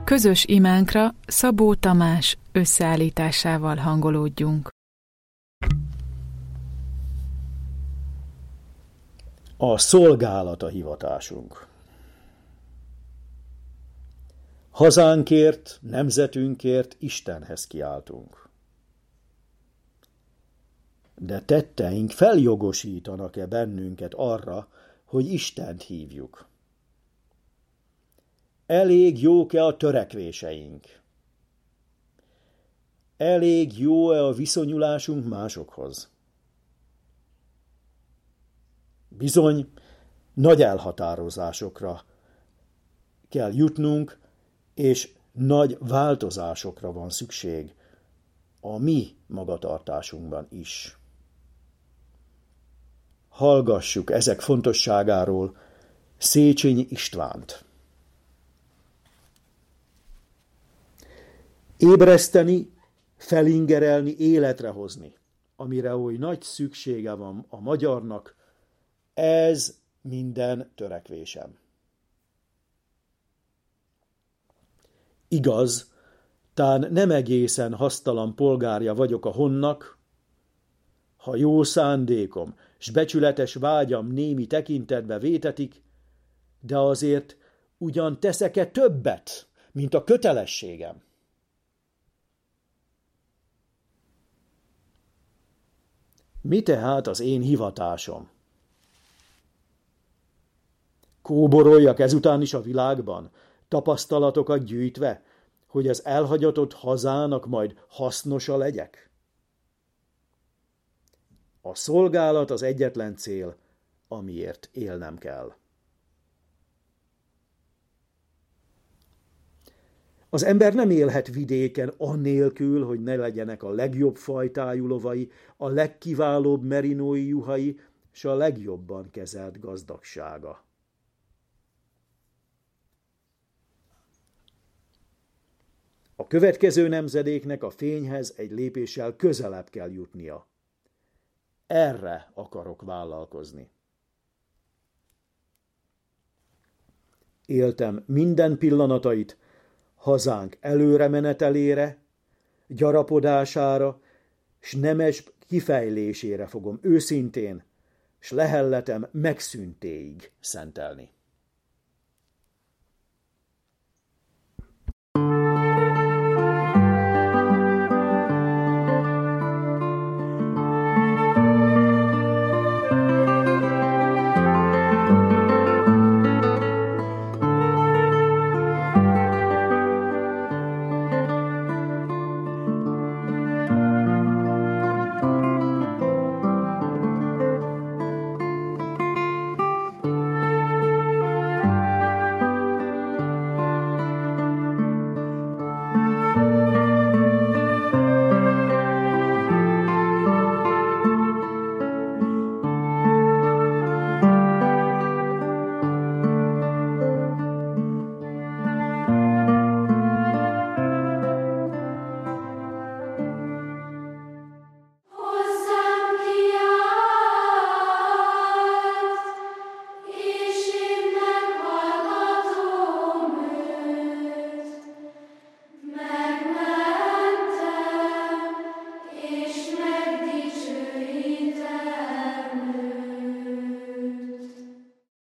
Közös imánkra Szabó Tamás összeállításával hangolódjunk. A szolgálat a hivatásunk. Hazánkért, nemzetünkért Istenhez kiáltunk. De tetteink feljogosítanak-e bennünket arra, hogy Istent hívjuk? Elég jók-e a törekvéseink? Elég jó-e a viszonyulásunk másokhoz? Bizony, nagy elhatározásokra kell jutnunk, és nagy változásokra van szükség a mi magatartásunkban is. Hallgassuk ezek fontosságáról Széchenyi Istvánt. Ébreszteni, felingerelni, életre hozni, amire oly nagy szüksége van a magyarnak, ez minden törekvésem. Igaz, tán nem egészen hasztalan polgárja vagyok a honnak, ha jó szándékom s becsületes vágyam némi tekintetbe vétetik, de azért ugyan teszek-e többet, mint a kötelességem? Mi tehát az én hivatásom? Kóboroljak ezután is a világban, tapasztalatokat gyűjtve, hogy az elhagyatott hazának majd hasznosa legyek? A szolgálat az egyetlen cél, amiért élnem kell. Az ember nem élhet vidéken annélkül, hogy ne legyenek a legjobb fajtájú lovai, a legkiválóbb merinói juhai, s a legjobban kezelt gazdagsága. A következő nemzedéknek a fényhez egy lépéssel közelebb kell jutnia. Erre akarok vállalkozni. Éltem minden pillanatait hazánk előremenetelére, gyarapodására, s nemes kifejlésére fogom őszintén, s lehelletem megszűntéig szentelni.